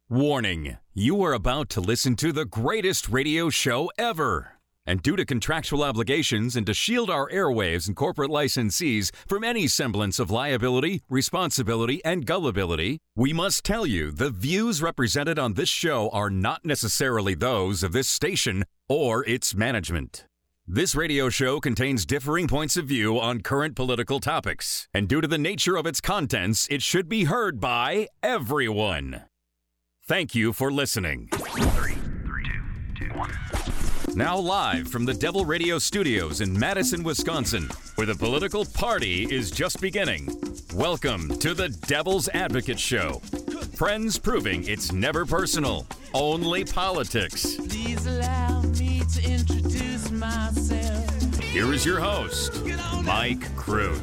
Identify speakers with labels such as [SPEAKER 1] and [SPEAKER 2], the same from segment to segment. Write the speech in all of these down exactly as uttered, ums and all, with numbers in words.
[SPEAKER 1] Warning, you are about to listen to the greatest radio show ever. And due to contractual obligations and to shield our airwaves and corporate licensees from any semblance of liability, responsibility, and gullibility, we must tell you the views represented on this show are not necessarily those of this station or its management. This radio show contains differing points of view on current political topics, and due to the nature of its contents, it should be heard by everyone. Thank you for listening.
[SPEAKER 2] Three, three, two, two, one.
[SPEAKER 1] Now live from the Devil Radio Studios in Madison, Wisconsin, where the political party is just beginning. Welcome to the Devil's Advocate Show. Friends proving it's never personal, only politics.
[SPEAKER 3] Please allow me to introduce myself.
[SPEAKER 1] Here is your host, Mike Crute.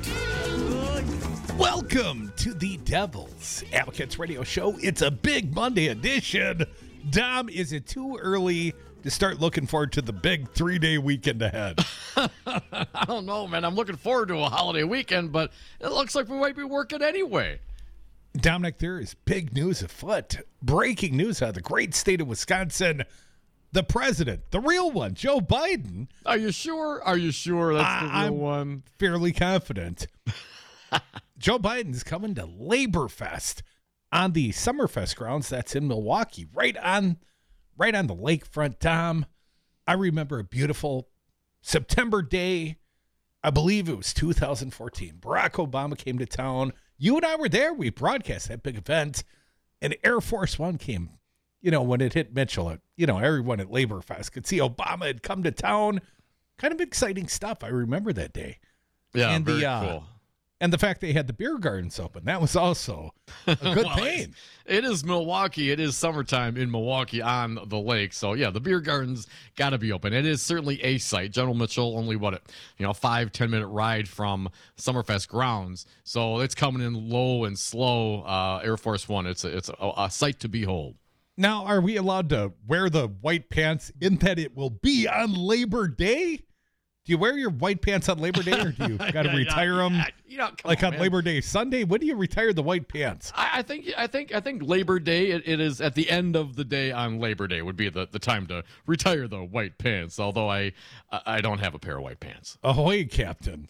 [SPEAKER 4] Welcome to the Devil's Advocates Radio Show. It's a big Monday edition. Dom, is it too early to start looking forward to the big three-day weekend ahead?
[SPEAKER 5] I don't know, man. I'm looking forward to a holiday weekend, but it looks like we might be working anyway.
[SPEAKER 4] Dominic, there is big news afoot. Breaking news out of the great state of Wisconsin. The president, the real one, Joe Biden.
[SPEAKER 5] Are you sure? Are you sure that's the real
[SPEAKER 4] I'm
[SPEAKER 5] one?
[SPEAKER 4] Fairly confident. Joe Biden's coming to Labor Fest on the Summerfest grounds. That's in Milwaukee, right on right on the lakefront, Tom. I remember a beautiful September day. I believe it was two thousand fourteen. Barack Obama came to town. You and I were there. We broadcast that big event. And Air Force One came, you know, when it hit Mitchell. You know, everyone at Labor Fest could see Obama had come to town. Kind of exciting stuff. I remember that day.
[SPEAKER 5] Yeah,
[SPEAKER 4] and
[SPEAKER 5] very
[SPEAKER 4] the, uh,
[SPEAKER 5] cool.
[SPEAKER 4] And the fact they had the beer gardens open, that was also a good
[SPEAKER 5] Well,
[SPEAKER 4] thing.
[SPEAKER 5] It is Milwaukee. It is summertime in Milwaukee on the lake. So, yeah, the beer gardens got to be open. It is certainly a site. General Mitchell, only, what, you know, five, ten-minute ride from Summerfest grounds. So it's coming in low and slow, uh, Air Force One. It's a, it's a, a sight to behold.
[SPEAKER 4] Now, are we allowed to wear the white pants in that it will be on Labor Day? Do you wear your white pants on Labor Day, or do you got to retire them
[SPEAKER 5] You know, come
[SPEAKER 4] like on
[SPEAKER 5] man.
[SPEAKER 4] Labor Day Sunday? When do you retire the white pants?
[SPEAKER 5] I, I think I think I think Labor Day it, it is at the end of the day on Labor Day would be the, the time to retire the white pants. Although I I don't have a pair of white pants.
[SPEAKER 4] Ahoy, Captain.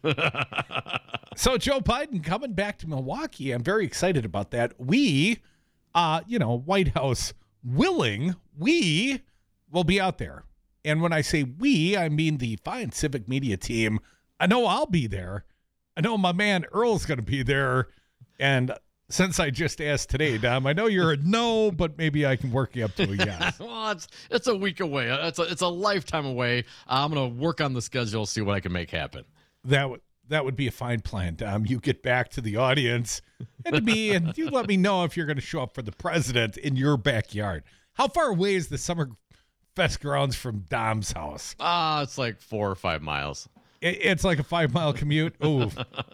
[SPEAKER 4] So Joe Biden coming back to Milwaukee. I'm very excited about that. We, uh, you know, White House willing, we will be out there. And when I say we, I mean the fine civic media team. I know I'll be there. I know my man Earl's going to be there. And since I just asked today, Dom, I know you're a no, but maybe I can work you up to a yes.
[SPEAKER 5] Well, it's it's a week away. It's a it's a lifetime away. I'm gonna work on the schedule, see what I can make happen.
[SPEAKER 4] That would that would be a fine plan, Dom. You get back to the audience and to me, and you let me know if you're going to show up for the president in your backyard. How far away is the Summerfest grounds from Dom's house?
[SPEAKER 5] Ah, uh, it's like four or five miles.
[SPEAKER 4] It, it's like a five mile commute. Ooh,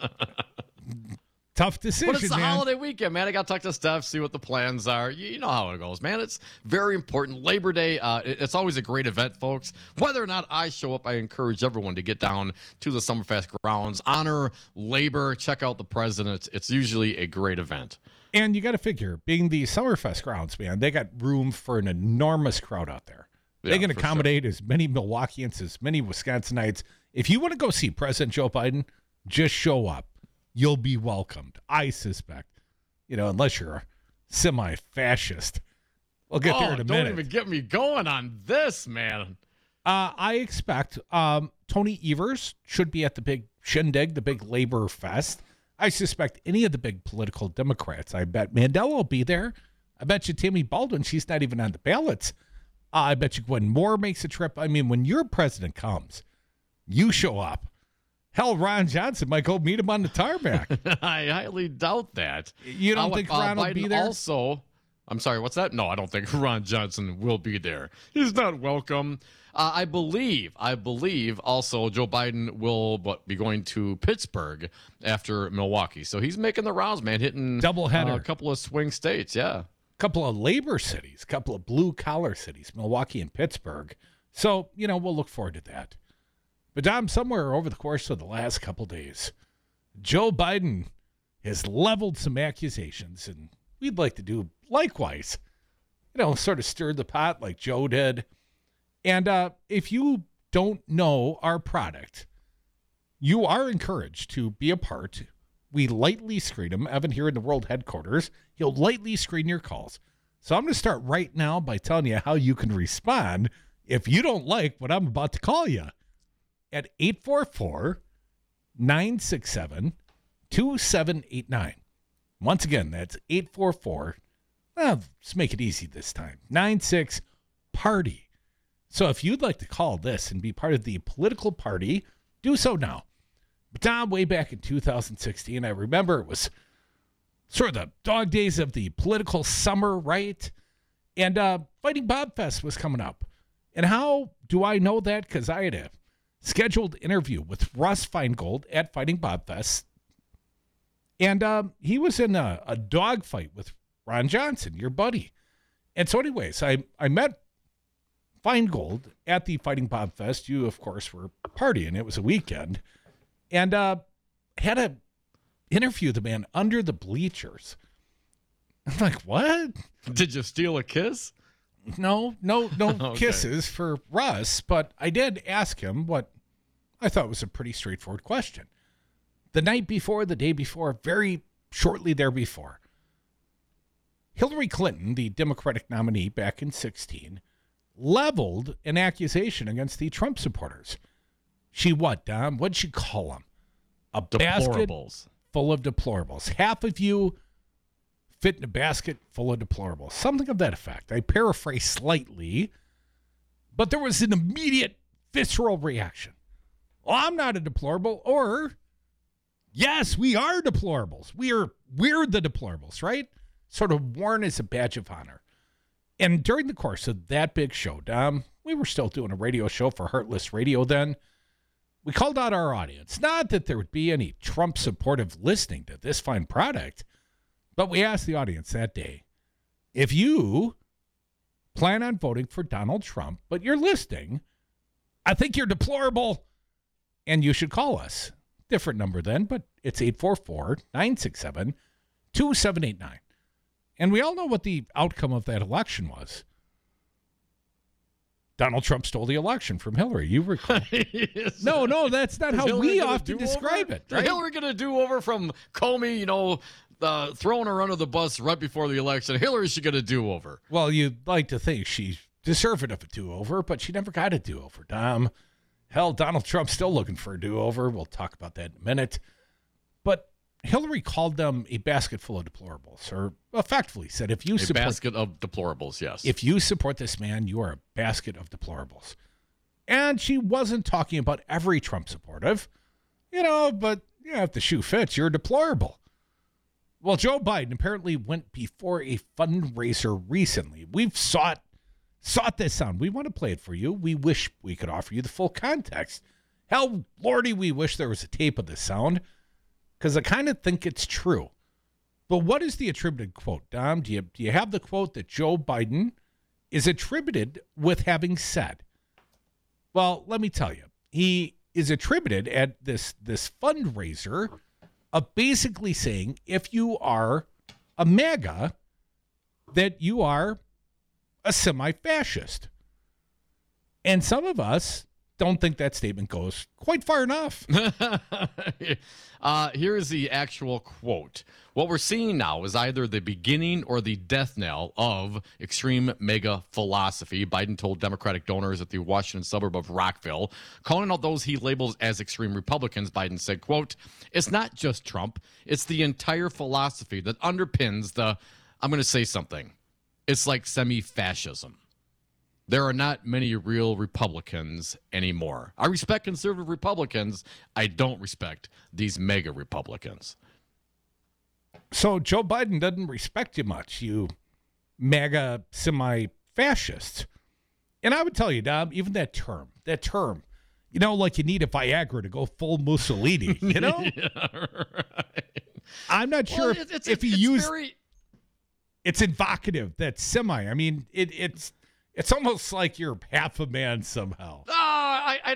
[SPEAKER 4] tough decision,
[SPEAKER 5] But it's the
[SPEAKER 4] man.
[SPEAKER 5] holiday weekend, man. I got to talk to Steph, see what the plans are. You, you know how it goes, man. It's very important. Labor Day, uh, it, it's always a great event, folks. Whether or not I show up, I encourage everyone to get down to the Summerfest grounds, honor labor, check out the president. It's, it's usually a great event.
[SPEAKER 4] And you got to figure, being the Summerfest grounds, man, they got room for an enormous crowd out there.
[SPEAKER 5] Yeah,
[SPEAKER 4] they can
[SPEAKER 5] for
[SPEAKER 4] accommodate as many Milwaukeeans, as many Wisconsinites. If you want to go see President Joe Biden, just show up. You'll be welcomed, I suspect. You know, unless you're a semi-fascist. We'll get
[SPEAKER 5] oh,
[SPEAKER 4] there in a
[SPEAKER 5] don't
[SPEAKER 4] minute.
[SPEAKER 5] even get me going on this, man.
[SPEAKER 4] Uh, I expect um, Tony Evers should be at the big shindig, the big labor fest. I suspect any of the big political Democrats. I bet Mandela will be there. I bet you Tammy Baldwin, she's not even on the ballots. Uh, I bet you Gwen Moore makes a trip. I mean, when your president comes, you show up. Hell, Ron Johnson might go meet him on the tarmac.
[SPEAKER 5] I highly doubt that.
[SPEAKER 4] You don't
[SPEAKER 5] Uh,
[SPEAKER 4] think
[SPEAKER 5] uh,
[SPEAKER 4] Ron will
[SPEAKER 5] Biden
[SPEAKER 4] be there?
[SPEAKER 5] Also, I'm sorry, what's that? No, I don't think Ron Johnson will be there. He's not welcome. Uh, I believe, I believe also Joe Biden will what, be going to Pittsburgh after Milwaukee. So he's making the rounds, man, hitting
[SPEAKER 4] Doubleheader.
[SPEAKER 5] uh, a couple of swing states, yeah.
[SPEAKER 4] Couple of labor cities, couple of blue-collar cities, Milwaukee and Pittsburgh. So, you know, we'll look forward to that. But, Dom, somewhere over the course of the last couple days, Joe Biden has leveled some accusations, and we'd like to do likewise. you know, sort of stirred the pot like Joe did. And uh, if you don't know our product, you are encouraged to be a part. We lightly screen them. Evan here in the world headquarters, he'll lightly screen your calls. So I'm going to start right now by telling you how you can respond if you don't like what I'm about to call you at eight four four, nine six seven, two seven eight nine. Once again, that's eight four four, well, let's make it easy this time, nine six party. So if you'd like to call this and be part of the political party, do so now. But Tom, way back in two thousand sixteen, I remember it was sort of the dog days of the political summer, right? And uh, Fighting Bob Fest was coming up. And how do I know that? Because I had a scheduled interview with Russ Feingold at Fighting Bob Fest. And um, he was in a, a dog fight with Ron Johnson, your buddy. And so anyways, I, I met Feingold at the Fighting Bob Fest. You, of course, were partying. It was a weekend. And uh, had a interview the man under the bleachers. I'm like, what?
[SPEAKER 5] Did you steal a kiss?
[SPEAKER 4] No, no, no
[SPEAKER 5] Okay.
[SPEAKER 4] kisses for Russ, but I did ask him what I thought was a pretty straightforward question. The night before, the day before, very shortly there before, Hillary Clinton, the Democratic nominee back in sixteen, leveled an accusation against the Trump supporters. She what, Dom? What'd she call them? A basket
[SPEAKER 5] Deplorables.
[SPEAKER 4] full of deplorables. Half of you fit in a basket full of deplorables. Something of that effect. I paraphrase slightly, but there was an immediate visceral reaction. Well, I'm not a deplorable, or yes, we are deplorables. We are we're the deplorables, right? Sort of worn as a badge of honor. And during the course of that big show, Dom, we were still doing a radio show for Heartless Radio then. We called out our audience. Not that there would be any Trump supportive listening to this fine product, but we asked the audience that day, if you plan on voting for Donald Trump, but you're listening, I think you're deplorable, and you should call us. Different number then, but it's eight four four, nine six seven, two seven eight nine. And we all know what the outcome of that election was. Donald Trump stole the election from Hillary. You recall.
[SPEAKER 5] Yes.
[SPEAKER 4] No, no, that's not
[SPEAKER 5] Is
[SPEAKER 4] how
[SPEAKER 5] Hillary
[SPEAKER 4] we
[SPEAKER 5] gonna
[SPEAKER 4] often
[SPEAKER 5] do
[SPEAKER 4] describe
[SPEAKER 5] over?
[SPEAKER 4] it.
[SPEAKER 5] Is
[SPEAKER 4] Right?
[SPEAKER 5] Hillary going to do over from Comey, you know, uh, throwing her under the bus right before the election? Hillary's she going to do over?
[SPEAKER 4] Well, you'd like to think she's deserving of a do-over, but she never got a do-over, Dom. Hell, Donald Trump's still looking for a do-over. We'll talk about that in a minute. But Hillary called them a basket full of deplorables, or effectively said, if you
[SPEAKER 5] A
[SPEAKER 4] support,
[SPEAKER 5] basket of deplorables, yes.
[SPEAKER 4] if you support this man, you are a basket of deplorables. And she wasn't talking about every Trump supportive, you know, but yeah, if the shoe fits, you're deplorable. Well, Joe Biden apparently went before a fundraiser recently. We've sought sought this sound. We want to play it for you. We wish we could offer you the full context. Hell, Lordy, we wish there was a tape of this sound, because I kind of think it's true. But what is the attributed quote, Dom? Do you, do you have the quote that Joe Biden is attributed with having said? Well, let me tell you. He is attributed at this, this fundraiser of basically saying, if you are a MAGA, that you are a semi-fascist. And some of us don't think that statement goes quite far enough.
[SPEAKER 5] uh, here is the actual quote. What we're seeing now is either the beginning or the death knell of extreme mega philosophy, Biden told Democratic donors at the Washington suburb of Rockville. Calling out those he labels as extreme Republicans, Biden said, quote, it's not just Trump, it's the entire philosophy that underpins the, I'm going to say something, it's like semi-fascism. There are not many real Republicans anymore. I respect conservative Republicans. I don't respect these mega Republicans.
[SPEAKER 4] So Joe Biden doesn't respect you much, you MAGA semi-fascists. And I would tell you, Dom, even that term, that term, you know, like you need a Viagra to go full Mussolini, you know?
[SPEAKER 5] Yeah, right.
[SPEAKER 4] I'm not sure
[SPEAKER 5] Well,
[SPEAKER 4] if,
[SPEAKER 5] it's,
[SPEAKER 4] if
[SPEAKER 5] it's,
[SPEAKER 4] he
[SPEAKER 5] it's
[SPEAKER 4] used,
[SPEAKER 5] very...
[SPEAKER 4] it's evocative, that semi. I mean, it, it's it's almost like you're half a man somehow.
[SPEAKER 5] Oh, I, I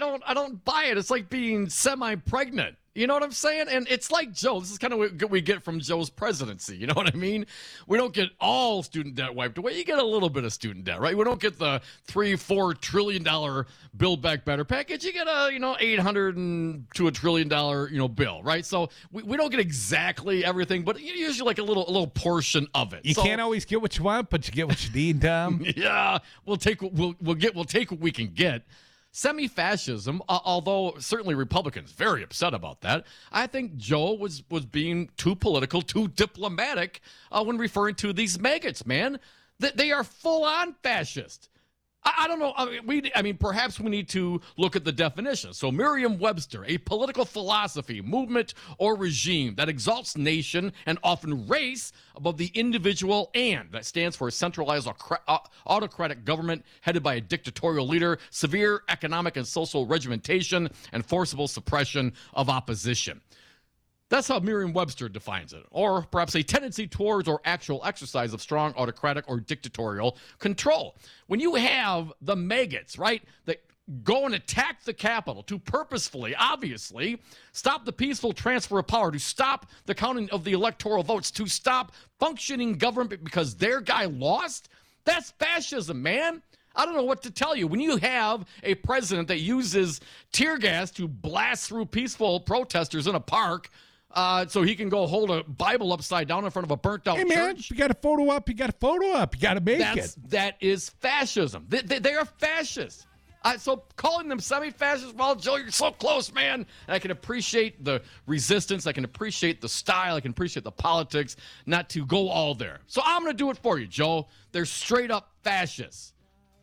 [SPEAKER 5] don't I don't buy it. It's like being semi-pregnant. You know what I'm saying? And it's like Joe. This is kind of what we get from Joe's presidency. You know what I mean? We don't get all student debt wiped away. You get a little bit of student debt, right? We don't get the three, four trillion dollar Build Back Better package. You get a, you know, eight hundred and to a trillion dollar, you know, bill, right? So we, we don't get exactly everything, but usually like a little, a little portion of it.
[SPEAKER 4] You
[SPEAKER 5] so,
[SPEAKER 4] can't always get what you want, but you get what you need, Tom.
[SPEAKER 5] Yeah, we'll take what we'll we'll get. We'll take what we can get. Semi-fascism, uh, although certainly Republicans very upset about that, I think Joe was was being too political, too diplomatic uh, when referring to these maggots, man. They, they are full-on fascist. I, I don't know. I mean, we, I mean, perhaps we need to look at the definition. So Merriam-Webster, a political philosophy, movement, or regime that exalts nation and often race above the individual, and that stands for a centralized autocratic government headed by a dictatorial leader, severe economic and social regimentation, and forcible suppression of opposition. That's how Merriam-Webster defines it. Or perhaps a tendency towards or actual exercise of strong autocratic or dictatorial control. When you have the maggots, right, that go and attack the Capitol to purposefully, obviously, stop the peaceful transfer of power, to stop the counting of the electoral votes, to stop functioning government because their guy lost, that's fascism, man. I don't know what to tell you. When you have a president that uses tear gas to blast through peaceful protesters in a park, Uh, so he can go hold a Bible upside down in front of a burnt-out
[SPEAKER 4] Hey, man,
[SPEAKER 5] church.
[SPEAKER 4] you got a photo up. You got a photo up. You got to make
[SPEAKER 5] That's,
[SPEAKER 4] it.
[SPEAKER 5] That is fascism. They, they, they are fascists. Uh, so calling them semi-fascists, well, Joe, you're so close, man. And I can appreciate the resistance. I can appreciate the style. I can appreciate the politics, not to go all there. So I'm going to do it for you, Joe. They're straight-up fascists.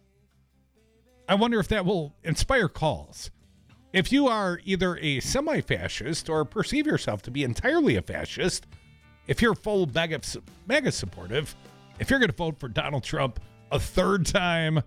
[SPEAKER 4] I wonder if that will inspire calls. If you are either a semi-fascist or perceive yourself to be entirely a fascist, if you're full mega, mega supportive, if you're going to vote for Donald Trump a third time,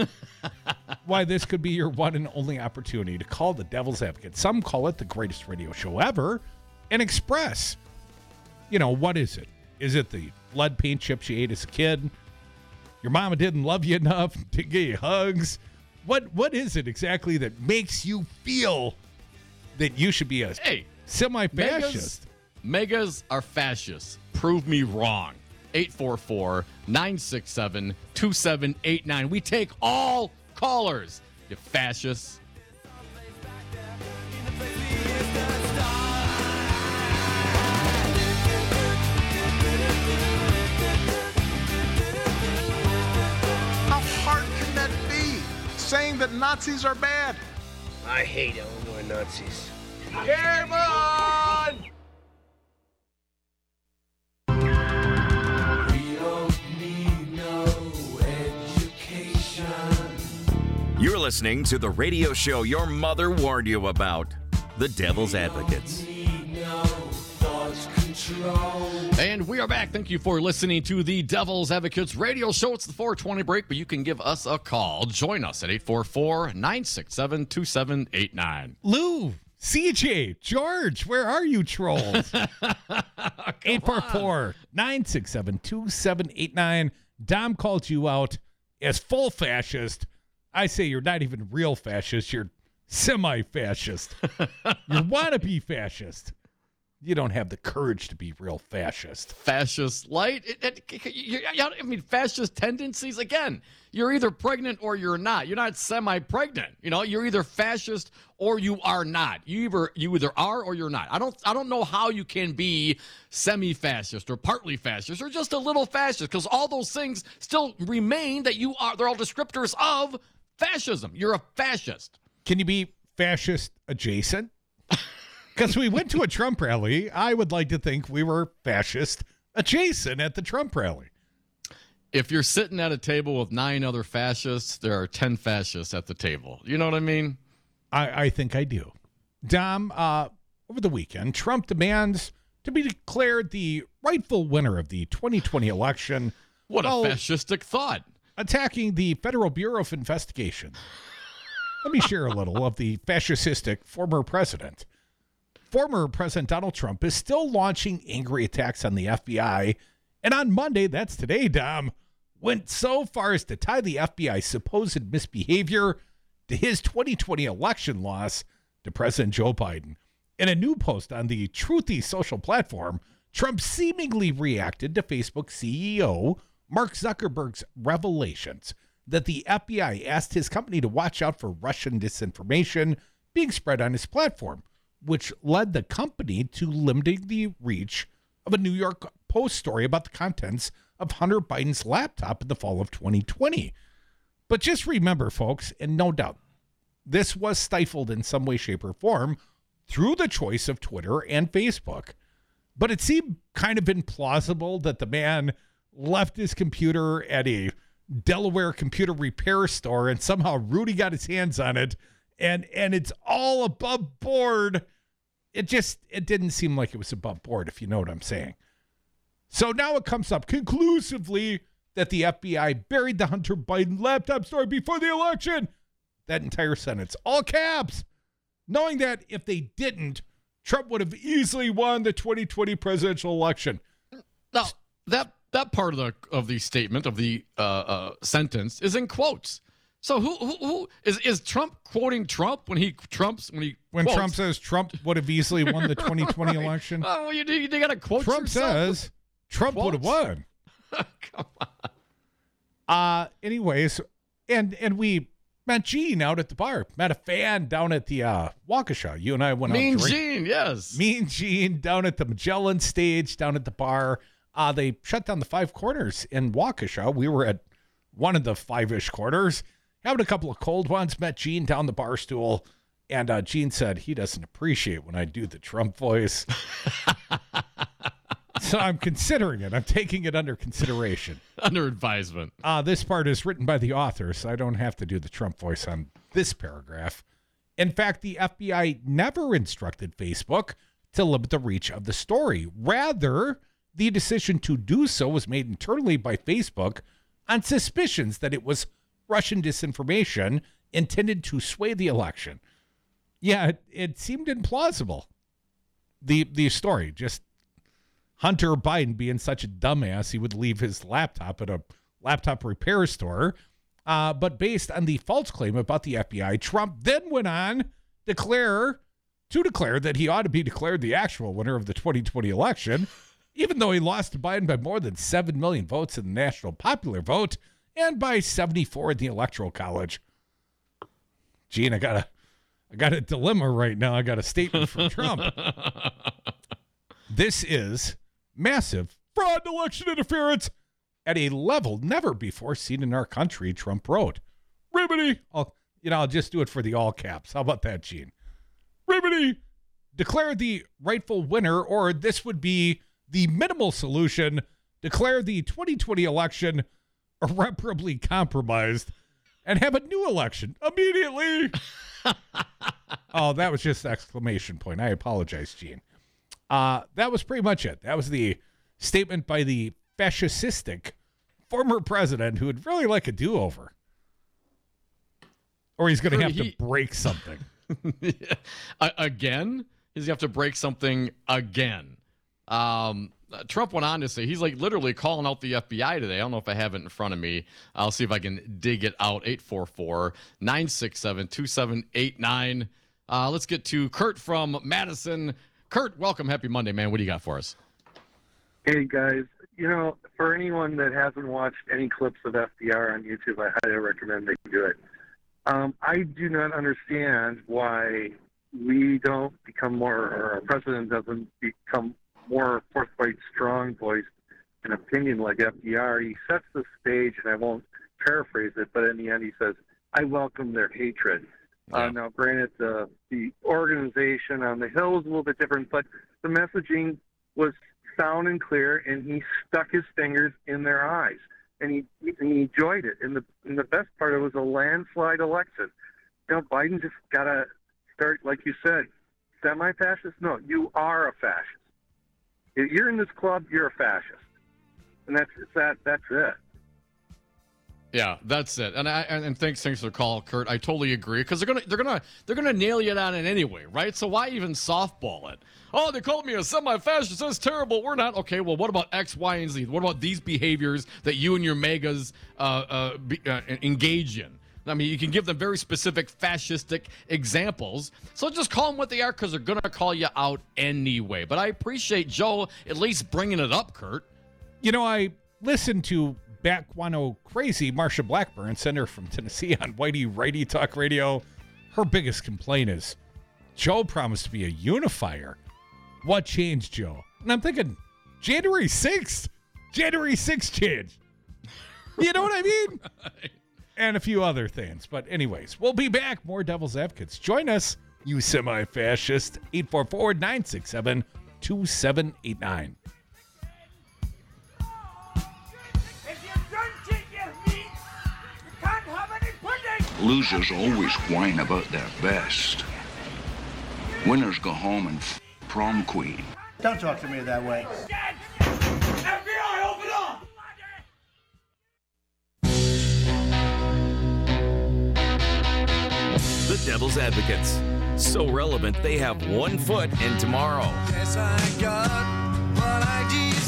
[SPEAKER 4] why, this could be your one and only opportunity to call the Devil's Advocate. Some call it the greatest radio show ever, and express, you know, what is it? Is it the lead paint chips you ate as a kid? Your mama didn't love you enough to give you hugs? What What is it exactly that makes you feel that you should be a
[SPEAKER 5] hey,
[SPEAKER 4] semi-fascist?
[SPEAKER 5] Megas, megas are fascists. Prove me wrong. eight four four, nine six seven, two seven eight nine. We take all callers, you fascists.
[SPEAKER 6] Saying that Nazis are bad.
[SPEAKER 7] I hate Illinois Nazis.
[SPEAKER 6] Game on!
[SPEAKER 3] We don't need no education.
[SPEAKER 1] You're listening to the radio show your mother warned you about, The Devil's Advocates.
[SPEAKER 3] Need no thought control.
[SPEAKER 5] And we are back. Thank you for listening to the Devil's Advocates radio show. It's the four twenty break, but you can give us a call. Join us at eight four four, nine six seven, two seven eight nine.
[SPEAKER 4] Lou, C J, George, where are you, trolls? eight four four, nine six seven, two seven eight nine. Dom called you out as full fascist. I say you're not even real fascist. You're semi-fascist. You're wannabe fascist. You don't have the courage to be real fascist.
[SPEAKER 5] Fascist light. It, it, you, I mean, fascist tendencies. Again, you're either pregnant or you're not. You're not semi-pregnant. You know, you're either fascist or you are not. You either you either are or you're not. I don't I don't know how you can be semi-fascist or partly fascist or just a little fascist, because all those things still remain that you are. They're all descriptors of fascism. You're a fascist.
[SPEAKER 4] Can you be fascist adjacent? Because we went to a Trump rally. I would like to think we were fascist adjacent at the Trump rally.
[SPEAKER 5] If you're sitting at a table with nine other fascists, there are ten fascists at the table. You know what I mean?
[SPEAKER 4] I, I think I do. Dom, uh, over the weekend, Trump demands to be declared the rightful winner of the twenty twenty election.
[SPEAKER 5] What
[SPEAKER 4] while
[SPEAKER 5] a fascistic thought.
[SPEAKER 4] attacking the Federal Bureau of Investigation. Let me share a little of the fascistic former president. Former President Donald Trump is still launching angry attacks on the F B I. And on Monday, that's today, Dom, went so far as to tie the F B I's supposed misbehavior his twenty twenty election loss to President Joe Biden. In a new post on the Truthy social platform, Trump seemingly reacted to Facebook C E O Mark Zuckerberg's revelations that the F B I asked his company to watch out for Russian disinformation being spread on his platform, which led the company to limiting the reach of a New York Post story about the contents of Hunter Biden's laptop in the fall of twenty twenty. But just remember, folks, and no doubt, this was stifled in some way, shape, or form through the choice of Twitter and Facebook. But it seemed kind of implausible that the man left his computer at a Delaware computer repair store and somehow Rudy got his hands on it and and it's all above board. It just, it didn't seem like it was above board, if you know what I'm saying. So now it comes up conclusively that the F B I buried the Hunter Biden laptop story before the election. That entire sentence, all caps, knowing that if they didn't, Trump would have easily won the twenty twenty presidential election.
[SPEAKER 5] Now, that that part of the of the statement of the uh, uh, sentence is in quotes. So who, who who is is Trump quoting Trump when he Trump's when he
[SPEAKER 4] when
[SPEAKER 5] quotes?
[SPEAKER 4] Trump says Trump would have easily won the twenty twenty
[SPEAKER 5] Right.
[SPEAKER 4] election?
[SPEAKER 5] Oh, you you, you got to quote
[SPEAKER 4] Trump
[SPEAKER 5] yourself.
[SPEAKER 4] says Trump would have
[SPEAKER 5] Quotes?
[SPEAKER 4] won.
[SPEAKER 5] Come on.
[SPEAKER 4] Uh, anyways, and and we met Gene out at the bar. Met a fan down at the uh, Waukesha. You and I went
[SPEAKER 5] Mean
[SPEAKER 4] out drinking.
[SPEAKER 5] Gene, yes.
[SPEAKER 4] Mean Gene down at the Magellan stage, down at the bar. Uh, they shut down the Five Corners in Waukesha. We were at one of the five-ish corners, having a couple of cold ones. Met Gene down the bar stool, and uh, Gene said he doesn't appreciate when I do the Trump voice. So I'm considering it. I'm taking it under consideration.
[SPEAKER 5] Under advisement.
[SPEAKER 4] Uh, this part is written by the author, so I don't have to do the Trump voice on this paragraph. In fact, the F B I never instructed Facebook to limit the reach of the story. Rather, the decision to do so was made internally by Facebook on suspicions that it was Russian disinformation intended to sway the election. Yeah, it, it seemed implausible. The the story, just Hunter Biden being such a dumbass, he would leave his laptop at a laptop repair store. Uh, but based on the false claim about the F B I, Trump then went on declare to declare that he ought to be declared the actual winner of the twenty twenty election, even though he lost to Biden by more than seven million votes in the national popular vote and by seventy-four in the electoral college. Gene, I got a, I got a dilemma right now. I got a statement from Trump. This is massive fraud and election interference at a level never before seen in our country, Trump wrote. Ribbity. I'll, you know, I'll just do it for the all caps. How about that, Gene? Ribbity. Declare the rightful winner, or this would be the minimal solution. Declare the twenty twenty election irreparably compromised and have a new election immediately. Oh, that was just an exclamation point. I apologize, Gene. Uh, that was pretty much it. That was the statement by the fascistic former president who would really like a do-over. Or he's going to have
[SPEAKER 5] He-
[SPEAKER 4] to break something.
[SPEAKER 5] A- again? He's going to have to break something again. Um, uh, Trump went on to say, he's like literally calling out the F B I today. I don't know if I have it in front of me. I'll see if I can dig it out. eight four four, nine six seven, two seven eight nine. Uh, let's get to Kurt from Madison. Kurt, welcome. Happy Monday, man. What do you got for us?
[SPEAKER 8] Hey, guys. You know, for anyone that hasn't watched any clips of F D R on YouTube, I highly recommend they do it. Um, I do not understand why we don't become more, or our president doesn't become more forthright, strong voiced an opinion like F D R. He sets the stage, and I won't paraphrase it, but in the end he says, I welcome their hatred.
[SPEAKER 5] Yeah.
[SPEAKER 8] Uh, now, granted, the, the organization on the Hill was a little bit different, but the messaging was sound and clear, and he stuck his fingers in their eyes, and he, and he enjoyed it. And the, and the best part, it was a landslide election. You know, Biden just got to start, like you said, semi-fascist? No, you are a fascist. If you're in this club, you're a fascist. And that's that. That's it.
[SPEAKER 5] Yeah, that's it. And I and, and thanks, thanks for the call, Kurt. I totally agree because they're gonna they're gonna they're gonna nail you on it anyway, right? So why even softball it? Oh, they called me a semi-fascist. That's terrible. We're not okay. Well, what about X, Y, and Z? What about these behaviors that you and your megas uh, uh, be, uh, engage in? I mean, you can give them very specific fascistic examples. So just call them what they are because they're going to call you out anyway. But I appreciate Joe at least bringing it up, Kurt.
[SPEAKER 4] You know, I listened to Bakwano Crazy, Marsha Blackburn, senator from Tennessee, on Whitey Righty Talk Radio. Her biggest complaint is Joe promised to be a unifier. What changed, Joe? And I'm thinking, January sixth. January sixth changed. You know what I mean? And a few other things. But anyways, we'll be back. More Devil's Advocates. Join us, you semi-fascist. eight four four, nine six seven, two seven eight nine.
[SPEAKER 9] Losers always whine about their best. Winners go home and f- prom queen.
[SPEAKER 10] Don't talk to me that way.
[SPEAKER 3] F B I, open up!
[SPEAKER 11] The Devil's Advocates. So relevant, they have one foot in tomorrow.
[SPEAKER 3] Yes, I got what I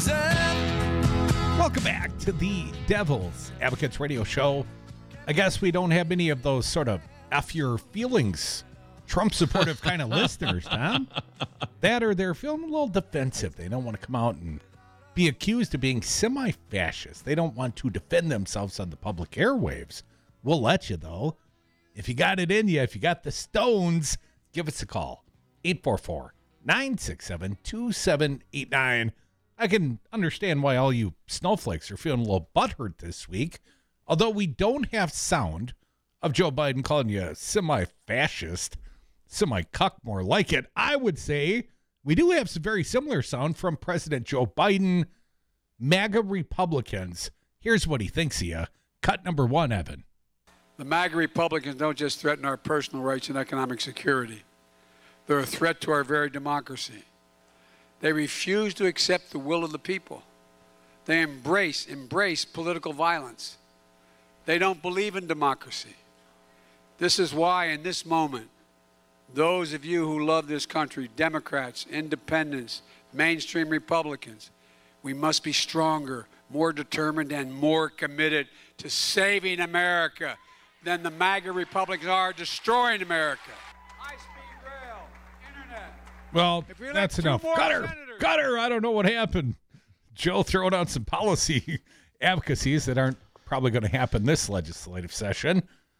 [SPEAKER 3] deserve.
[SPEAKER 4] Welcome back to the Devil's Advocates Radio Show. I guess we don't have any of those sort of F your feelings, Trump supportive kind of listeners, Tom. That or they're feeling a little defensive. They don't want to come out and be accused of being semi-fascist. They don't want to defend themselves on the public airwaves. We'll let you, though. If you got it in you, if you got the stones, give us a call. eight four four, nine six seven, two seven eight nine. I can understand why all you snowflakes are feeling a little butthurt this week. Although we don't have sound of Joe Biden calling you a semi-fascist, semi-cuck more like it, I would say we do have some very similar sound from President Joe Biden. MAGA Republicans, here's what he thinks of you. Cut number one, Evan.
[SPEAKER 12] The MAGA Republicans don't just threaten our personal rights and economic security. They're a threat to our very democracy. They refuse to accept the will of the people. They embrace, embrace political violence. They don't believe in democracy. This is why, in this moment, those of you who love this country, Democrats, independents, mainstream Republicans, we must be stronger, more determined, and more committed to saving America than the MAGA Republicans are destroying America. High-speed rail, internet.
[SPEAKER 4] Well, that's enough. Cutter,
[SPEAKER 12] senators.
[SPEAKER 4] Cutter, I don't know what happened. Joe throwing out some policy advocacies that aren't probably going to happen this legislative session.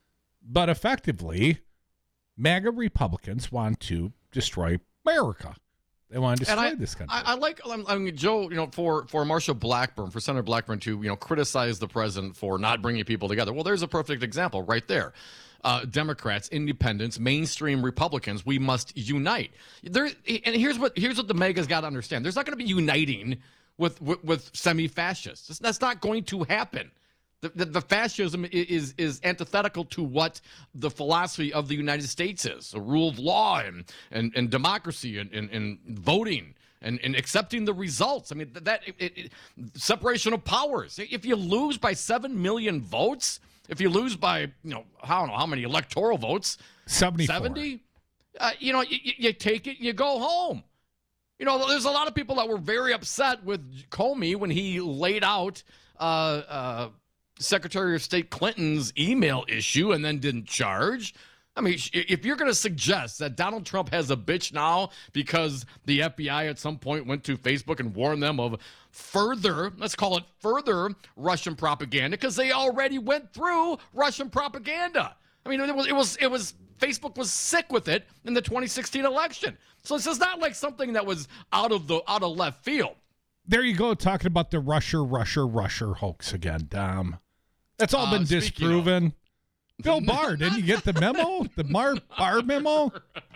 [SPEAKER 4] But effectively, MAGA Republicans want to destroy America. They want to destroy
[SPEAKER 5] I,
[SPEAKER 4] this country.
[SPEAKER 5] I, I like, I mean, Joe, you know, for, for Marsha Blackburn, for Senator Blackburn to, you know, criticize the president for not bringing people together. Well, there's a perfect example right there. Uh, Democrats, independents, mainstream Republicans, we must unite. There, and here's what here's what the MAGA's got to understand. There's not going to be uniting with, with, with semi-fascists. That's not going to happen. The, the, the fascism is is antithetical to what the philosophy of the United States is: a rule of law and and, and democracy and, and, and voting and, and accepting the results. I mean that it, it, separation of powers. If you lose by seven million votes, if you lose by you know I don't know how many electoral votes,
[SPEAKER 4] seventy-four.
[SPEAKER 5] seventy, uh, you know you, you take it, you go home. You know, there's a lot of people that were very upset with Comey when he laid out. Uh, uh, Secretary of State Clinton's email issue and then didn't charge. I mean, if you're going to suggest that Donald Trump has a bitch now because the F B I at some point went to Facebook and warned them of further, let's call it further Russian propaganda, because they already went through Russian propaganda. I mean, it was, it was, it was, Facebook was sick with it in the twenty sixteen election. So this is not like something that was out of the, out of left field.
[SPEAKER 4] There you go, talking about the Russia, Russia, Russia hoax again, Dom. That's all been uh, disproven. Of, Bill Barr, didn't you get the memo? The Mar- Barr memo?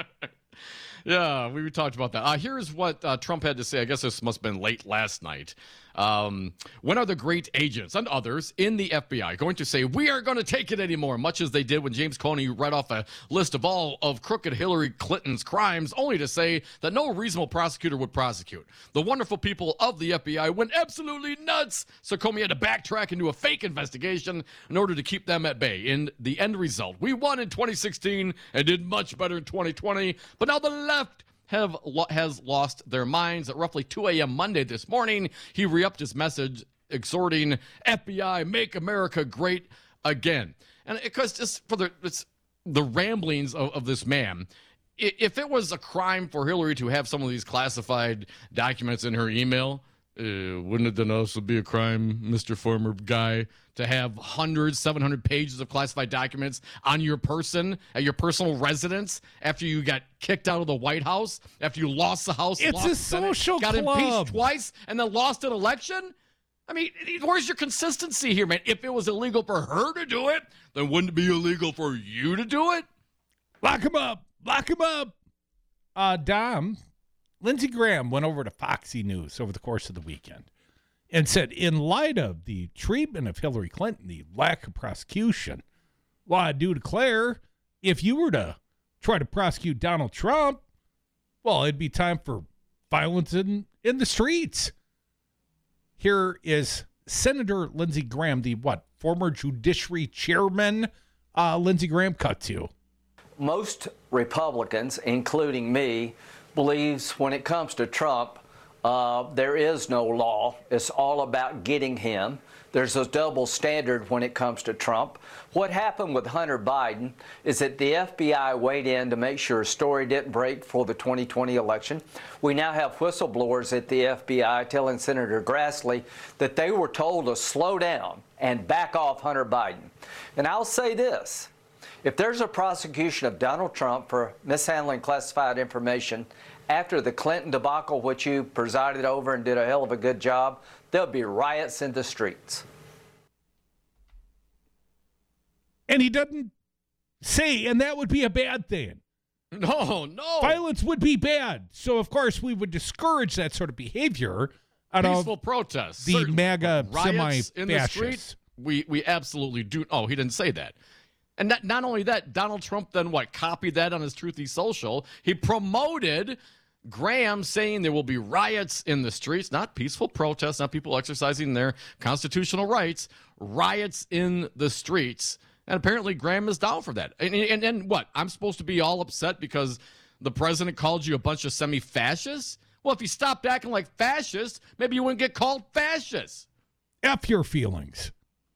[SPEAKER 5] Yeah, we talked about that. Uh, here's what uh, Trump had to say. I guess this must have been late last night. Um, when are the great agents and others in the F B I going to say, we aren't going to take it anymore, much as they did when James Comey read off a list of all of crooked Hillary Clinton's crimes, only to say that no reasonable prosecutor would prosecute. The wonderful people of the F B I went absolutely nuts, so Comey had to backtrack into a fake investigation in order to keep them at bay. In the end result, we won in twenty sixteen and did much better in twenty twenty, but now the left have has lost their minds. At roughly two a.m. Monday this morning, he re-upped his message, exhorting F B I, make America great again. And because just for the it's the ramblings of, of this man, i- if it was a crime for Hillary to have some of these classified documents in her email, uh, wouldn't it then also be a crime, Mister Former Guy, to have hundreds, seven hundred pages of classified documents on your person, at your personal residence, after you got kicked out of the White House, after you lost the House,
[SPEAKER 4] It's
[SPEAKER 5] lost
[SPEAKER 4] a
[SPEAKER 5] the Senate,
[SPEAKER 4] social
[SPEAKER 5] got
[SPEAKER 4] club.
[SPEAKER 5] impeached twice, and then lost an election? I mean, where's your consistency here, man? If it was illegal for her to do it, then wouldn't it be illegal for you to do it?
[SPEAKER 4] Lock him up. Lock him up. Uh, Dom, Lindsey Graham went over to Foxy News over the course of the weekend and said, in light of the treatment of Hillary Clinton, the lack of prosecution, well, I do declare, if you were to try to prosecute Donald Trump, well, it'd be time for violence in, in the streets. Here is Senator Lindsey Graham, the what, former Judiciary Chairman, uh, Lindsey Graham cut to.
[SPEAKER 10] Most Republicans, including me, believes when it comes to Trump, uh, there is no law. It's all about getting him. There's a double standard when it comes to Trump. What happened with Hunter Biden is that the F B I weighed in to make sure a story didn't break for the twenty twenty election. We now have whistleblowers at the F B I telling Senator Grassley that they were told to slow down and back off Hunter Biden. And I'll say this. If there's a prosecution of Donald Trump for mishandling classified information after the Clinton debacle, which you presided over and did a hell of a good job, there'll be riots in the streets.
[SPEAKER 4] And he doesn't say, and that would be a bad thing.
[SPEAKER 5] No, no.
[SPEAKER 4] Violence would be bad. So, of course, we would discourage that sort of behavior out
[SPEAKER 5] Peaceful
[SPEAKER 4] of
[SPEAKER 5] protests.
[SPEAKER 4] the
[SPEAKER 5] Certain
[SPEAKER 4] MAGA
[SPEAKER 5] riots in the street.
[SPEAKER 4] semi-fascists.
[SPEAKER 5] We, we absolutely do. Oh, he didn't say that. And not, not only that, Donald Trump then what, copied that on his Truthy Social. He promoted Graham saying there will be riots in the streets, not peaceful protests, not people exercising their constitutional rights, riots in the streets. And apparently Graham is down for that. And, and, and what? I'm supposed to be all upset because the president called you a bunch of semi-fascists? Well, if you stopped acting like fascists, maybe you wouldn't get called fascists.
[SPEAKER 4] F your feelings.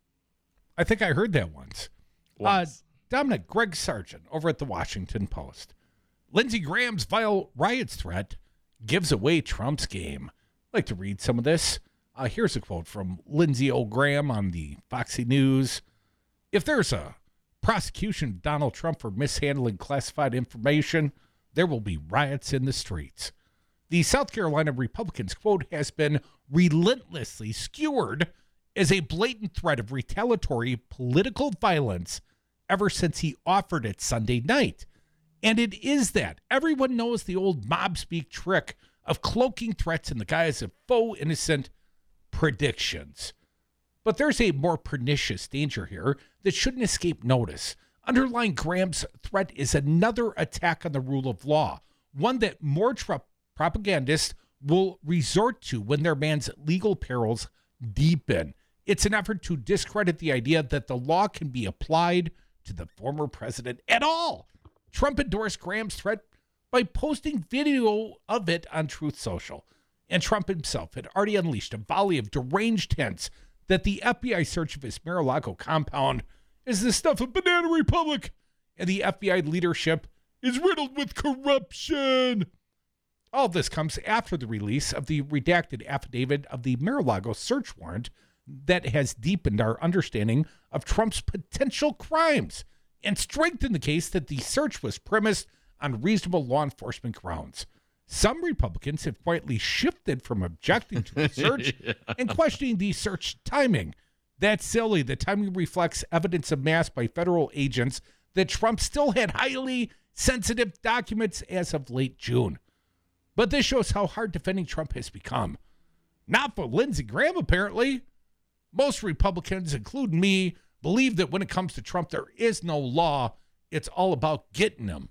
[SPEAKER 4] I think I heard that once. Uh, Dominic, Greg Sargent over at the Washington Post. Lindsey Graham's vile riots threat gives away Trump's game. I'd like to read some of this. Uh, here's a quote from Lindsey O. Graham on the Foxy News. If there's a prosecution of Donald Trump for mishandling classified information, there will be riots in the streets. The South Carolina Republicans' quote has been relentlessly skewered as a blatant threat of retaliatory political violence ever since he offered it Sunday night. And it is that. Everyone knows the old mob speak trick of cloaking threats in the guise of faux innocent predictions. But there's a more pernicious danger here that shouldn't escape notice. Underlying Graham's threat is another attack on the rule of law, one that more Trump propagandists will resort to when their man's legal perils deepen. It's an effort to discredit the idea that the law can be applied to the former president at all. Trump endorsed Graham's threat by posting video of it on Truth Social. And Trump himself had already unleashed a volley of deranged hints that the F B I search of his Mar-a-Lago compound is the stuff of Banana Republic, and the F B I leadership is riddled with corruption. All this comes after the release of the redacted affidavit of the Mar-a-Lago search warrant that has deepened our understanding of Trump's potential crimes and strengthened the case that the search was premised on reasonable law enforcement grounds. Some Republicans have quietly shifted from objecting to the search yeah. and questioning the search timing. That's silly. The timing reflects evidence amassed by federal agents that Trump still had highly sensitive documents as of late June. But this shows how hard defending Trump has become. Not for Lindsey Graham, apparently. Most Republicans, including me, believe that when it comes to Trump, there is no law. It's all about getting him.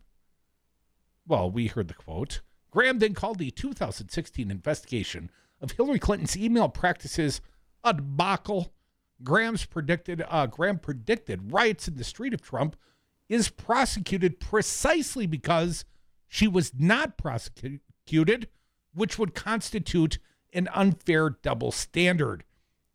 [SPEAKER 4] Well, we heard the quote. Graham then called the two thousand sixteen investigation of Hillary Clinton's email practices a debacle. Graham's predicted, uh, Graham predicted riots in the street of Trump is prosecuted precisely because she was not prosecuted, which would constitute an unfair double standard.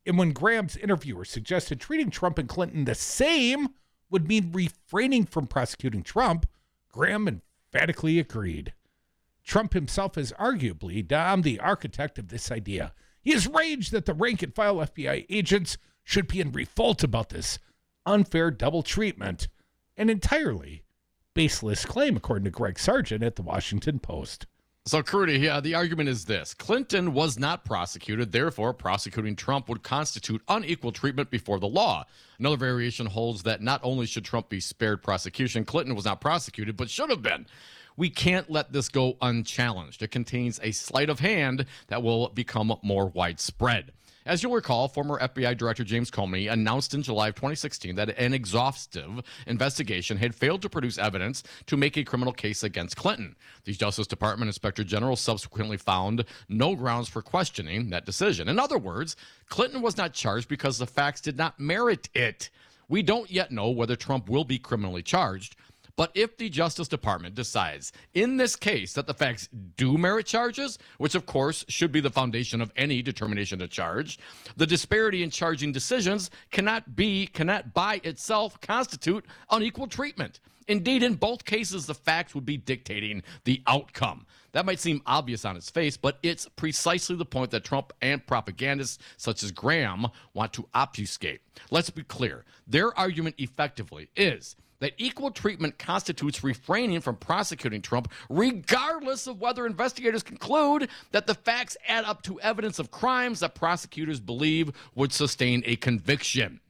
[SPEAKER 4] And when Graham's interviewer suggested treating Trump and Clinton the same would mean refraining from prosecuting Trump, Graham emphatically agreed. Trump himself is arguably Dom, the architect of this idea. He has raged that the rank-and-file F B I agents should be in revolt about this unfair double treatment, an entirely baseless claim, according to Greg Sargent at the Washington Post.
[SPEAKER 5] So, Crudy, yeah, the argument is this. Clinton was not prosecuted, therefore prosecuting Trump would constitute unequal treatment before the law. Another variation holds that not only should Trump be spared prosecution, Clinton was not prosecuted, but should have been. We can't let this go unchallenged. It contains a sleight of hand that will become more widespread. As you'll recall, former F B I Director James Comey announced in July of twenty sixteen that an exhaustive investigation had failed to produce evidence to make a criminal case against Clinton. The Justice Department Inspector General subsequently found no grounds for questioning that decision. In other words, Clinton was not charged because the facts did not merit it. We don't yet know whether Trump will be criminally charged. But if the Justice Department decides in this case that the facts do merit charges, which of course should be the foundation of any determination to charge, the disparity in charging decisions cannot be, cannot by itself constitute unequal treatment. Indeed, in both cases, the facts would be dictating the outcome. That might seem obvious on its face, but it's precisely the point that Trump and propagandists such as Graham want to obfuscate. Let's be clear. Their argument effectively is that equal treatment constitutes refraining from prosecuting Trump, regardless of whether investigators conclude that the facts add up to evidence of crimes that prosecutors believe would sustain a conviction.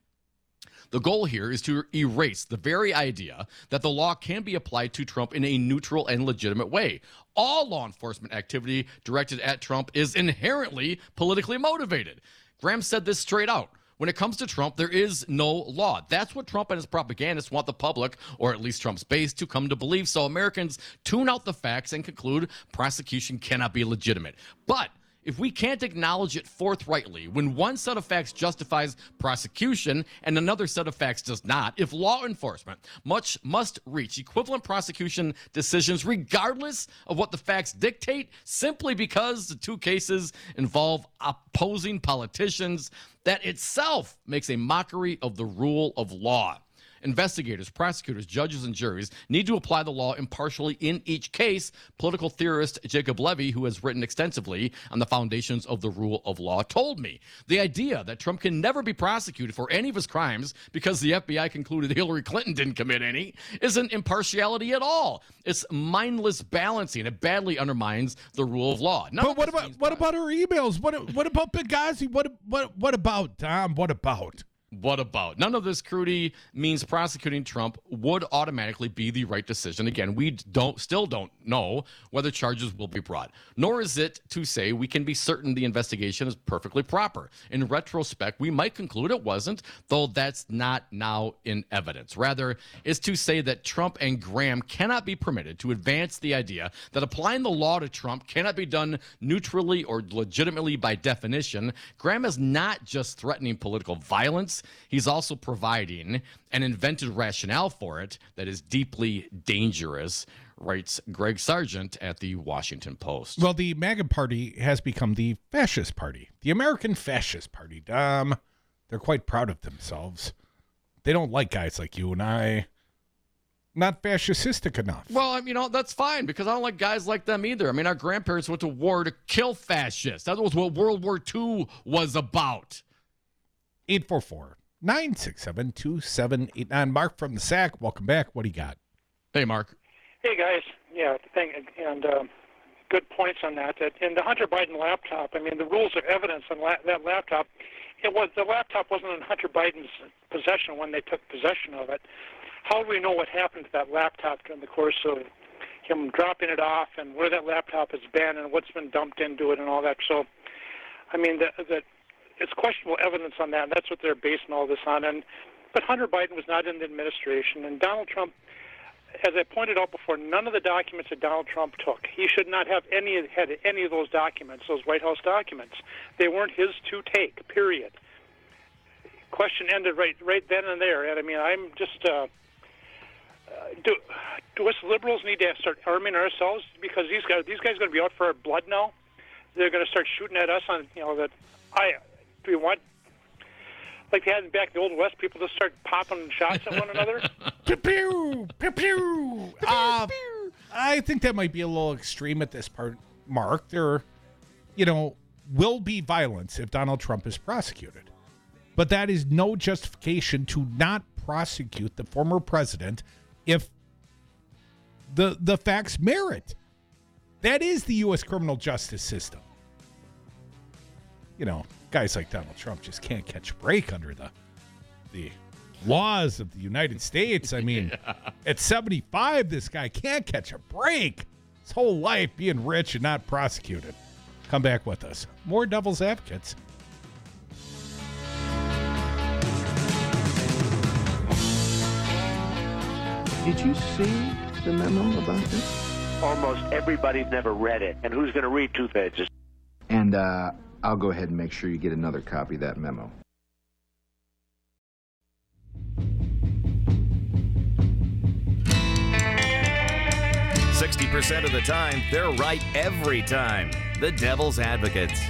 [SPEAKER 5] The goal here is to erase the very idea that the law can be applied to Trump in a neutral and legitimate way. All law enforcement activity directed at Trump is inherently politically motivated. Graham said this straight out. When it comes to Trump, there is no law. That's what Trump and his propagandists want the public, or at least Trump's base, to come to believe. So Americans tune out the facts and conclude prosecution cannot be legitimate. But if we can't acknowledge it forthrightly, when one set of facts justifies prosecution and another set of facts does not, if law enforcement much must reach equivalent prosecution decisions regardless of what the facts dictate, simply because the two cases involve opposing politicians, that itself makes a mockery of the rule of law. Investigators, prosecutors, judges, and juries need to apply the law impartially in each case. Political theorist Jacob Levy, who has written extensively on the foundations of the rule of law, told me the idea that Trump can never be prosecuted for any of his crimes because the F B I concluded Hillary Clinton didn't commit any isn't impartiality at all. It's mindless balancing. It badly undermines the rule of law. None
[SPEAKER 4] but
[SPEAKER 5] of
[SPEAKER 4] what about what about her emails? What what about Benghazi? What what what about Tom? What about?
[SPEAKER 5] What about? None of this, Crudy, means prosecuting Trump would automatically be the right decision. Again, we don't, still don't know whether charges will be brought, nor is it to say we can be certain the investigation is perfectly proper. In retrospect, we might conclude it wasn't, though that's not now in evidence. Rather, it's to say that Trump and Graham cannot be permitted to advance the idea that applying the law to Trump cannot be done neutrally or legitimately by definition. Graham is not just threatening political violence. He's also providing an invented rationale for it that is deeply dangerous, writes Greg Sargent at the Washington Post.
[SPEAKER 4] Well, the MAGA party has become the fascist party, the American Fascist Party. Um, they're quite proud of themselves. They don't like guys like you and I. Not fascistic enough.
[SPEAKER 5] Well, I mean, you know, that's fine because I don't like guys like them either. I mean, our grandparents went to war to kill fascists. That was what World War Two was about.
[SPEAKER 4] eight four four, nine six seven, two seven eight nine. Mark from the S A C, welcome back. What do you got?
[SPEAKER 5] Hey, Mark.
[SPEAKER 13] Hey, guys. Yeah, thank, and uh, good points on that. That in the Hunter Biden laptop, I mean, the rules of evidence on la- that laptop, it was the laptop wasn't in Hunter Biden's possession when they took possession of it. How do we know what happened to that laptop during the course of him dropping it off and where that laptop has been and what's been dumped into it and all that? So, I mean, that the, it's questionable evidence on that, and that's what they're basing all this on. And but Hunter Biden was not in the administration, and Donald Trump, as I pointed out before, none of the documents that Donald Trump took, he should not have any had any of those documents, those White House documents. They weren't his to take. Period. Question ended right right then and there. And I mean, I'm just uh, uh, do do us liberals need to start arming ourselves because these guys these guys are going to be out for our blood now? They're going to start shooting at us on you know that I. Do we want like they had back in the Old West, people just start popping shots at one another?
[SPEAKER 4] Pew, pew, pew, pew. Uh, I think that might be a little extreme at this part, Mark. There, you know, will be violence if Donald Trump is prosecuted. But that is no justification to not prosecute the former president if the the facts merit. That is the U S criminal justice system. You know, guys like Donald Trump just can't catch a break under the the laws of the United States. I mean, yeah. At seventy-five, this guy can't catch a break. His whole life being rich and not prosecuted. Come back with us. More Devil's Advocates.
[SPEAKER 14] Did you see the memo about this?
[SPEAKER 15] Almost everybody's never read it. And who's going to read two pages?
[SPEAKER 16] And uh, I'll go ahead and make sure you get another copy of that memo.
[SPEAKER 11] sixty percent of the time, they're right every time. The Devil's Advocates.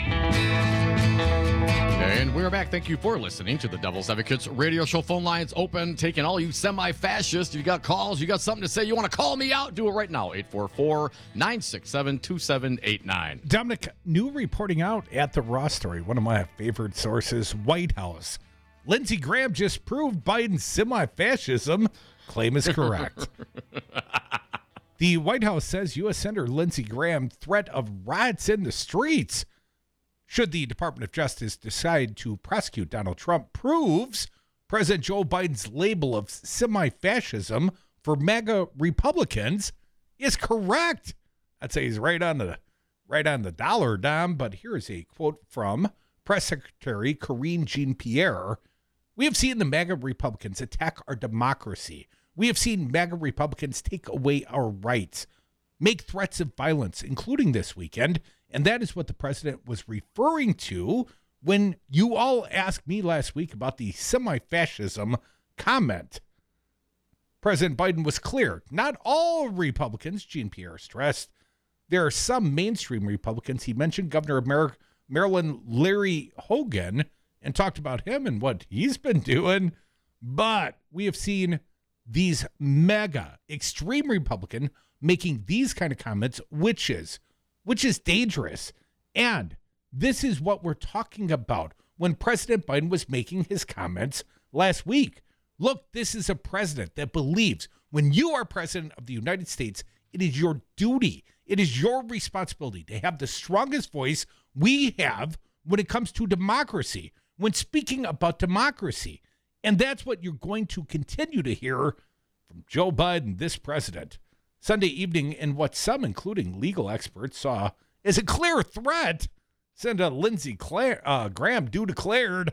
[SPEAKER 5] And we're back. Thank you for listening to the Devil's Advocates radio show. Phone lines open, taking all you semi-fascists. You got calls, you got something to say, you want to call me out, do it right now. eight four four, nine six seven, two seven eight nine.
[SPEAKER 4] Dominic, new reporting out at the Raw Story, one of my favorite sources, White House. Lindsey Graham just proved Biden's semi-fascism claim is correct. The White House says U S Senator Lindsey Graham threat of riots in the streets should the Department of Justice decide to prosecute Donald Trump proves President Joe Biden's label of semi-fascism for MAGA Republicans is correct. I'd say he's right on the right on the dollar, Dom, but here's a quote from Press Secretary Karine Jean-Pierre. We have seen the MAGA Republicans attack our democracy. We have seen MAGA Republicans take away our rights, make threats of violence, including this weekend, and that is what the president was referring to when you all asked me last week about the semi-fascism comment. President Biden was clear. Not all Republicans, Jean-Pierre stressed. There are some mainstream Republicans. He mentioned Governor of Mar- Maryland Larry Hogan and talked about him and what he's been doing. But we have seen these mega extreme Republican making these kind of comments, which is, which is dangerous. And this is what we're talking about when President Biden was making his comments last week. Look, this is a president that believes when you are president of the United States, it is your duty, it is your responsibility to have the strongest voice we have when it comes to democracy, when speaking about democracy. And that's what you're going to continue to hear from Joe Biden, this president, Sunday evening, in what some, including legal experts, saw as a clear threat. Senator Lindsey Clare, uh, Graham do declared,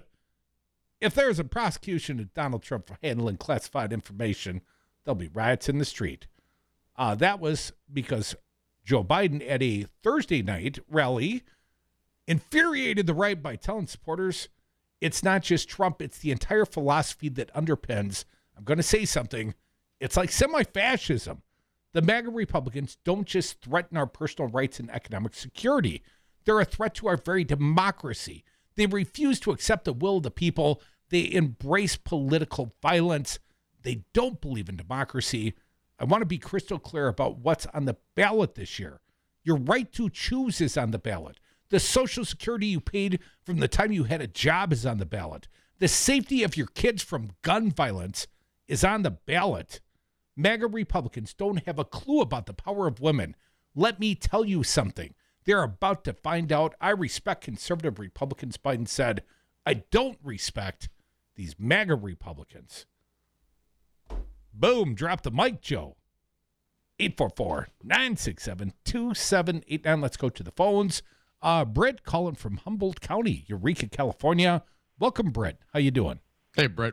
[SPEAKER 4] if there's a prosecution of Donald Trump for handling classified information, there'll be riots in the street. Uh, that was because Joe Biden at a Thursday night rally infuriated the right by telling supporters it's not just Trump, it's the entire philosophy that underpins, I'm going to say something, it's like semi-fascism. The MAGA Republicans don't just threaten our personal rights and economic security. They're a threat to our very democracy. They refuse to accept the will of the people. They embrace political violence. They don't believe in democracy. I want to be crystal clear about what's on the ballot this year. Your right to choose is on the ballot. The Social Security you paid from the time you had a job is on the ballot. The safety of your kids from gun violence is on the ballot. MAGA Republicans don't have a clue about the power of women. Let me tell you something. They're about to find out. I respect conservative Republicans, Biden said. I don't respect these MAGA Republicans. Boom, drop the mic, Joe. eight four four, nine six seven, two seven eight nine. Let's go to the phones. Uh, Britt calling from Humboldt County, Eureka, California. Welcome, Britt. How you doing?
[SPEAKER 5] Hey, Britt.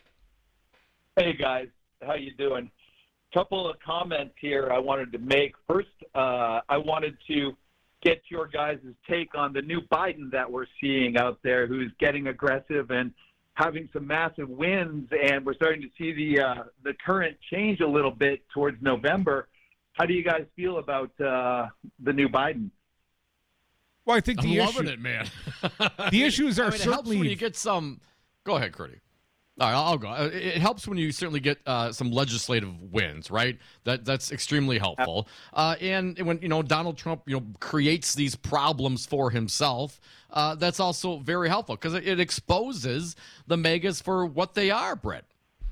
[SPEAKER 17] Hey, guys. How you doing? Couple of comments here I wanted to make. First, uh, I wanted to get your guys' take on the new Biden that we're seeing out there, who's getting aggressive and having some massive wins, and we're starting to see the uh, the current change a little bit towards November. How do you guys feel about uh, the new Biden?
[SPEAKER 4] Well, I think
[SPEAKER 5] I'm
[SPEAKER 4] the
[SPEAKER 5] loving
[SPEAKER 4] issue,
[SPEAKER 5] it, man.
[SPEAKER 4] The issues are
[SPEAKER 5] I mean, it
[SPEAKER 4] certainly
[SPEAKER 5] helps when you get some Go ahead, Curdy. All right, I'll go. It helps when you certainly get uh, some legislative wins, right? That that's extremely helpful. Uh, and when you know Donald Trump, you know, creates these problems for himself, uh, that's also very helpful because it, it exposes the megas for what they are, Brett.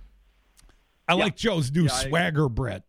[SPEAKER 4] I
[SPEAKER 17] Yeah.
[SPEAKER 4] like Joe's new
[SPEAKER 17] Yeah, I-
[SPEAKER 4] swagger, Brett.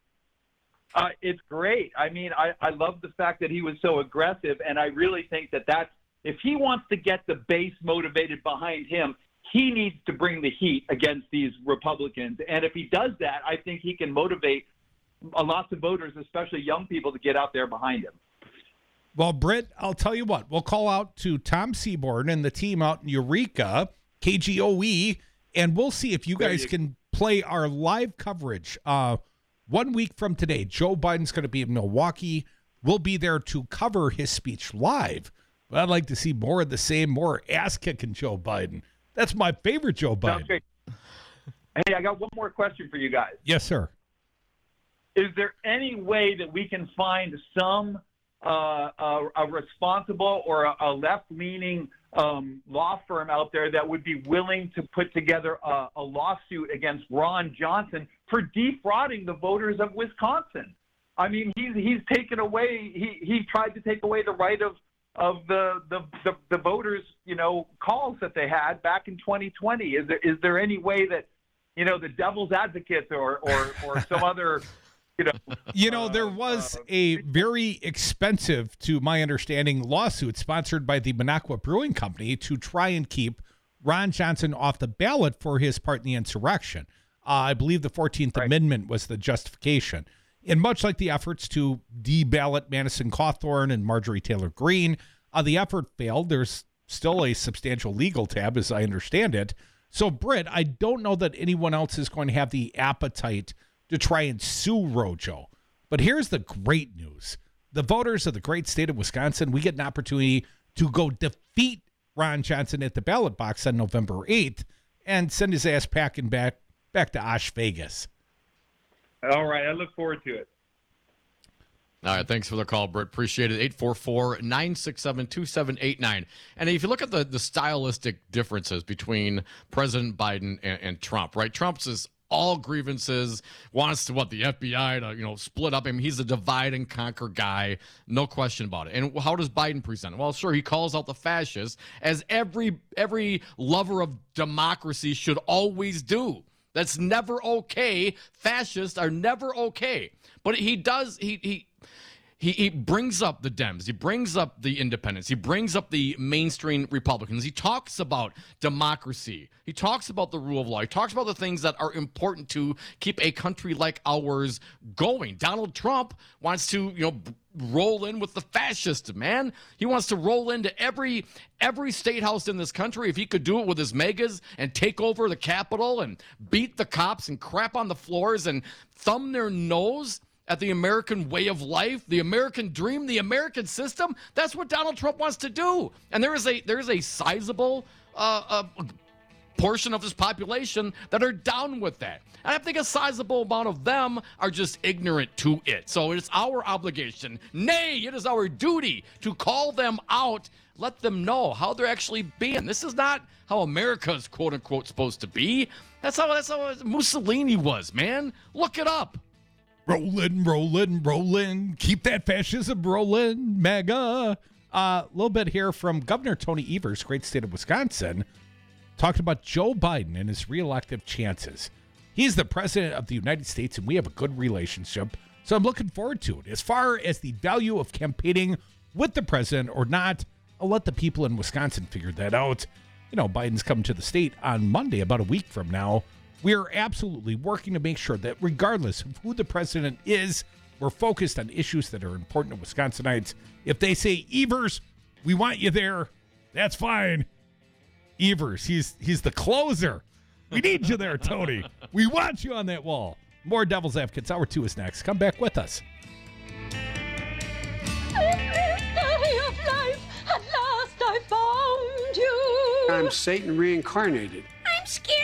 [SPEAKER 17] Uh, it's great. I mean, I, I love the fact that he was so aggressive, and I really think that that's, if he wants to get the base motivated behind him, he needs to bring the heat against these Republicans. And if he does that, I think he can motivate a lots of voters, especially young people, to get out there behind him.
[SPEAKER 4] Well, Britt, I'll tell you what. We'll call out to Tom Seaborn and the team out in Eureka, K G O E, and we'll see if you
[SPEAKER 17] There
[SPEAKER 4] guys
[SPEAKER 17] you-
[SPEAKER 4] can play our live coverage. Uh, one week from today, Joe Biden's going to be in Milwaukee. We'll be there to cover his speech live. But I'd like to see more of the same, more ass-kicking Joe Biden. That's my favorite Joe Biden.
[SPEAKER 17] Sounds great. Hey, I got one more question for you guys.
[SPEAKER 4] Yes, sir.
[SPEAKER 17] Is there any way that we can find some uh, a, a responsible or a, a left-leaning um, law firm out there that would be willing to put together a, a lawsuit against Ron Johnson for defrauding the voters of Wisconsin? I mean, he's he's taken away. He he tried to take away the right of of the the, the the voters, you know, calls that they had back in twenty twenty. Is there is there any way that, you know, the devil's advocates or or or some other, you know,
[SPEAKER 4] You know, there was a very expensive, to my understanding, lawsuit sponsored by the Minocqua Brewing Company to try and keep Ron Johnson off the ballot for his part in the insurrection. Uh, I believe the fourteenth Amendment was the justification. And much like the efforts to de-ballot Madison Cawthorn and Marjorie Taylor Greene, uh, the effort failed. There's still a substantial legal tab, as I understand it. So, Britt, I don't know that anyone else is going to have the appetite to try and sue Rojo. But here's the great news. The voters of the great state of Wisconsin, we get an opportunity to go defeat Ron Johnson at the ballot box on November eighth and send his ass packing back, back to Osh Vegas.
[SPEAKER 17] All right, I look forward to it.
[SPEAKER 5] All right, thanks for the call, Britt. Appreciate it. eight four four, nine six seven, two seven eight nine. And if you look at the, the stylistic differences between President Biden and, and Trump, right? Trump's is all grievances, wants to, what, the F B I to, you know, split up. I mean, he's a divide and conquer guy, no question about it. And how does Biden present it? Well, sure, he calls out the fascists, as every every lover of democracy should always do. That's never okay. Fascists are never okay. But he does, he he he he brings up the Dems. He brings up the independents. He brings up the mainstream Republicans. He talks about democracy. He talks about the rule of law. He talks about the things that are important to keep a country like ours going. Donald Trump wants to, you know, roll in with the fascists, man. He wants to roll into every every state house in this country. If he could do it with his megas and take over the Capitol and beat the cops and crap on the floors and thumb their nose at the American way of life, the American dream, the American system, that's what Donald Trump wants to do. And there is a there is a sizable uh, uh, portion of his population that are down with that. And I think a sizable amount of them are just ignorant to it. So it's our obligation, nay, it is our duty to call them out, let them know how they're actually being. This is not how America is, quote unquote, supposed to be. That's how, that's how Mussolini was, man. Look it up.
[SPEAKER 4] Rolling, rolling, rolling. Keep that fascism rolling, mega. A uh, little bit here from Governor Tony Evers, great state of Wisconsin, talked about Joe Biden and his reelective chances. He's the president of the United States, and we have a good relationship, so I'm looking forward to it. As far as the value of campaigning with the president or not, I'll let the people in Wisconsin figure that out. You know, Biden's coming to the state on Monday, about a week from now. We are absolutely working to make sure that regardless of who the president is, we're focused on issues that are important to Wisconsinites. If they say, Evers, we want you there, that's fine. Evers, he's he's the closer. We need you there, Tony. We want you on that wall. More Devil's Advocates. Hour two is next. Come back with us.
[SPEAKER 18] Of life, at last I found you.
[SPEAKER 19] I'm Satan reincarnated.
[SPEAKER 18] I'm scared